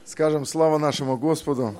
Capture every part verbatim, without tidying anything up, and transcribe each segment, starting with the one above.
Скажем слава нашему Господу,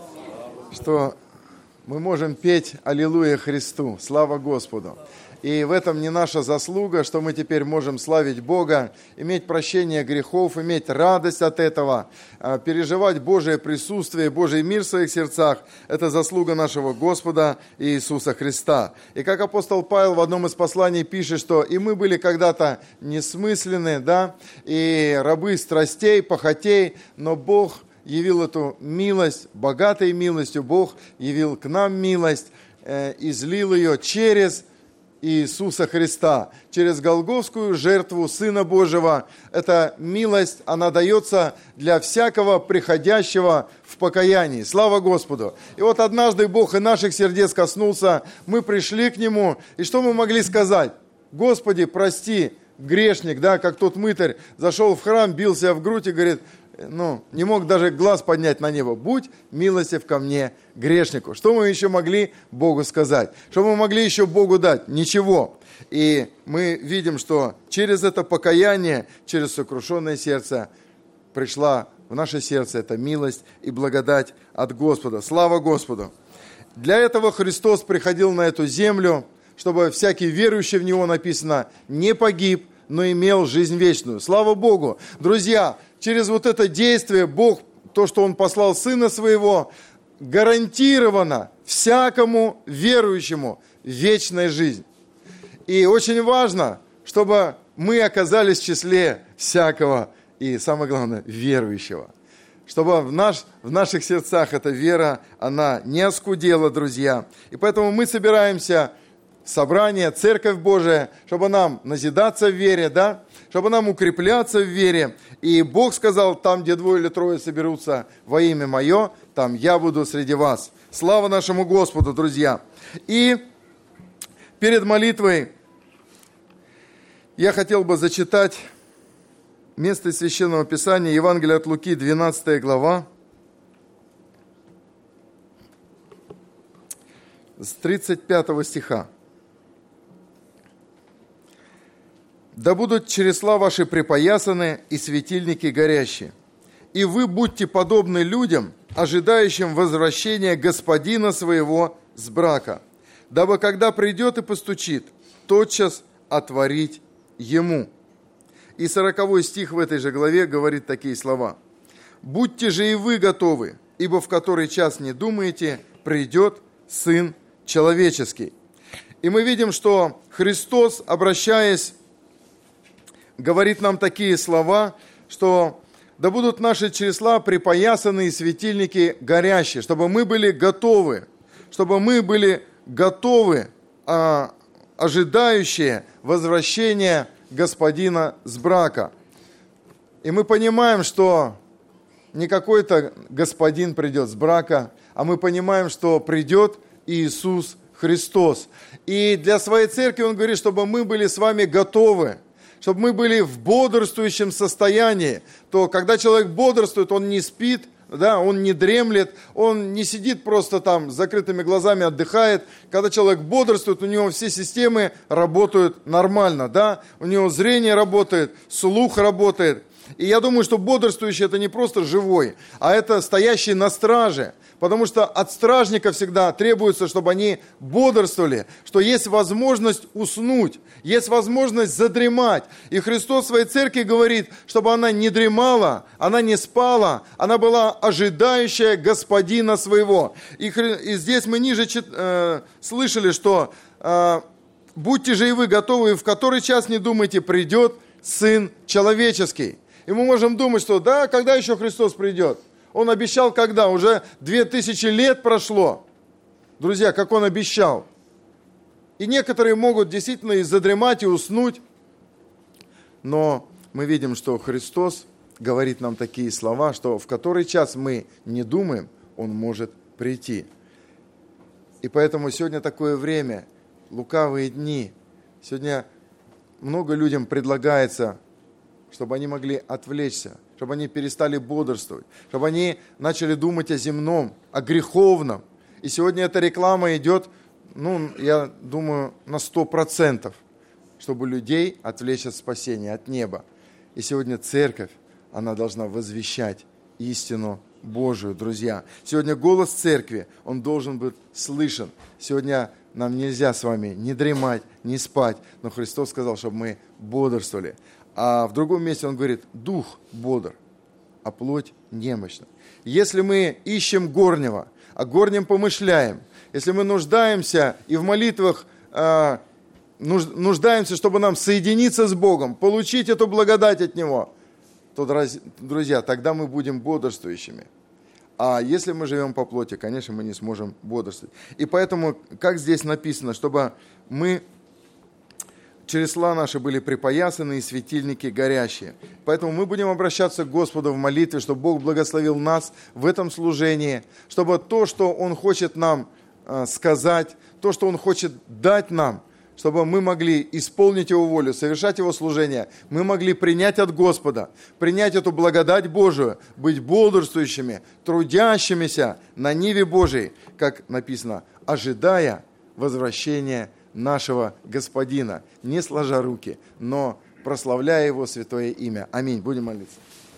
что мы можем петь «Аллилуйя Христу», слава Господу. И в этом не наша заслуга, что мы теперь можем славить Бога, иметь прощение грехов, иметь радость от этого, переживать Божие присутствие, Божий мир в своих сердцах. Это заслуга нашего Господа Иисуса Христа. И как апостол Павел в одном из посланий пишет, что и мы были когда-то несмысленны, да, и рабы страстей, похотей, но Бог явил эту милость, богатой милостью Бог явил к нам милость, э, излил ее через Иисуса Христа, через Голгофскую жертву Сына Божьего. Эта милость, она дается для всякого приходящего в покаянии. Слава Господу! И вот однажды Бог и наших сердец коснулся, мы пришли к Нему, и что мы могли сказать? Господи, прости, грешник, да, как тот мытарь зашел в храм, бил себя в грудь и говорит, ну, не мог даже глаз поднять на небо. Будь милостив ко мне, грешнику. Что мы еще могли Богу сказать? Что мы могли еще Богу дать? Ничего. И мы видим, что через это покаяние, через сокрушенное сердце пришла в наше сердце эта милость и благодать от Господа. Слава Господу! Для этого Христос приходил на эту землю, чтобы всякий верующий в Него, написано, не погиб, но имел жизнь вечную. Слава Богу! Друзья, через вот это действие Бог, то, что Он послал Сына Своего, гарантировано всякому верующему вечная жизнь. И очень важно, чтобы мы оказались в числе всякого и, самое главное, верующего. Чтобы в, наш, в наших сердцах эта вера, она не оскудела, друзья. И поэтому мы собираемся в собрание, Церковь Божия, чтобы нам назидаться в вере, да? Чтобы нам укрепляться в вере. И Бог сказал, там, где двое или трое соберутся во имя Мое, там я буду среди вас. Слава нашему Господу, друзья. И перед молитвой я хотел бы зачитать место из Священного Писания, Евангелие от Луки, двенадцатая глава, с тридцать пятого стиха. «Да будут чересла ваши припоясаны и светильники горящие. И вы будьте подобны людям, ожидающим возвращения господина своего с брака, дабы, когда придет и постучит, тотчас отворить ему». И сороковой стих в этой же главе говорит такие слова. «Будьте же и вы готовы, ибо в который час не думаете, придет Сын Человеческий». И мы видим, что Христос, обращаясь, говорит нам такие слова, что да будут наши чресла припоясаны и светильники горящие, чтобы мы были готовы, чтобы мы были готовы, а, ожидающие возвращения господина с брака. И мы понимаем, что не какой-то господин придет с брака, а мы понимаем, что придет Иисус Христос. И для своей церкви Он говорит, чтобы мы были с вами готовы, чтобы мы были в бодрствующем состоянии. То когда человек бодрствует, он не спит, да, он не дремлет, он не сидит просто там с закрытыми глазами, отдыхает. Когда человек бодрствует, у него все системы работают нормально, да, у него зрение работает, слух работает. И я думаю, что бодрствующий – это не просто живой, а это стоящий на страже. Потому что от стражника всегда требуется, чтобы они бодрствовали, что есть возможность уснуть, есть возможность задремать. И Христос в своей церкви говорит, чтобы она не дремала, она не спала, она была ожидающая господина своего. И, и здесь мы ниже чит, э, слышали, что э, «Будьте же и вы готовы, в который час не думайте, придет Сын Человеческий». И мы можем думать, что да, когда еще Христос придет? Он обещал когда? Уже две тысячи лет прошло. Друзья, как Он обещал. И некоторые могут действительно и задремать, и уснуть. Но мы видим, что Христос говорит нам такие слова, что в который час мы не думаем, Он может прийти. И поэтому сегодня такое время, лукавые дни. Сегодня много людям предлагается, чтобы они могли отвлечься, чтобы они перестали бодрствовать, чтобы они начали думать о земном, о греховном. И сегодня эта реклама идет, ну, я думаю, на сто процентов, чтобы людей отвлечь от спасения, от неба. И сегодня церковь, она должна возвещать истину Божию, друзья. Сегодня голос церкви, он должен быть слышен. Сегодня нам нельзя с вами не дремать, не спать, но Христос сказал, чтобы мы бодрствовали. А в другом месте он говорит, дух бодр, а плоть немощна. Если мы ищем горнего, о горнем помышляем, если мы нуждаемся и в молитвах э, нуждаемся, чтобы нам соединиться с Богом, получить эту благодать от Него, то, друзья, тогда мы будем бодрствующими. А если мы живем по плоти, конечно, мы не сможем бодрствовать. И поэтому, как здесь написано, чтобы мы, чересла наши были припоясаны и светильники горящие. Поэтому мы будем обращаться к Господу в молитве, чтобы Бог благословил нас в этом служении, чтобы то, что Он хочет нам э, сказать, то, что Он хочет дать нам, чтобы мы могли исполнить Его волю, совершать Его служение, мы могли принять от Господа, принять эту благодать Божию, быть бодрствующими, трудящимися на ниве Божией, как написано, ожидая возвращения нашего Господина, не сложа руки, но прославляя Его святое имя. Аминь. Будем молиться.